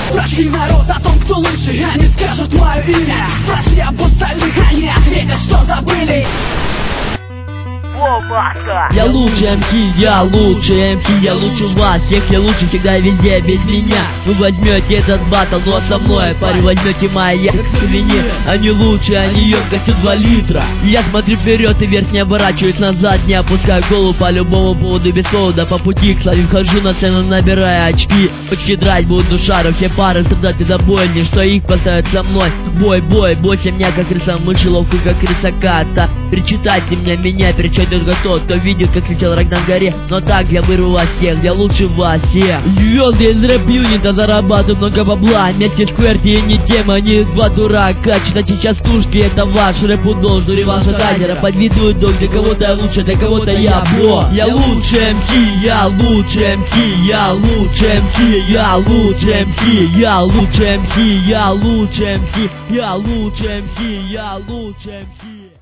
Спроси народ о том, кто лучше, они скажут мое имя. Спроси об остальных, они ответят, что забыли. Я лучше МС, я лучше МС, я лучше вас всех, я лучше всегда везде без меня. Вы возьмете этот батл, но со мной, парень, возьмете мои свиньи. Они лучше, они емкостью 2 литра. Я смотрю вперед и вверх, не оборачиваюсь назад, не опускаю голову по любому поводу без повода. По пути к славе хожу на сцену, набирая очки. Почти драть буду шару, все пары страдать без обойни, что их поставят со мной. Бой, бой, бойся меня, как крыса мыши, ловкую, как крыса кота. Перечитайте меня, перечитайте только тот, кто видит, как летел рак на горе. Но так я вырву вас всех, я лучше вас всех. Звезды из рэп-юнита зарабатываю много бабла. Вместе в кверти не тема, не 2 дурака. Читайте сейчас тушки, это ваш рэп-удол. Жюри ваша дайзера, подведут док. Для кого-то я лучше, для кого-то я бо. Я лучше МС, я лучше МС, я лучше МС, я лучше МС, я лучше МС, я лучше МС, я лучше МС, я лучше МС.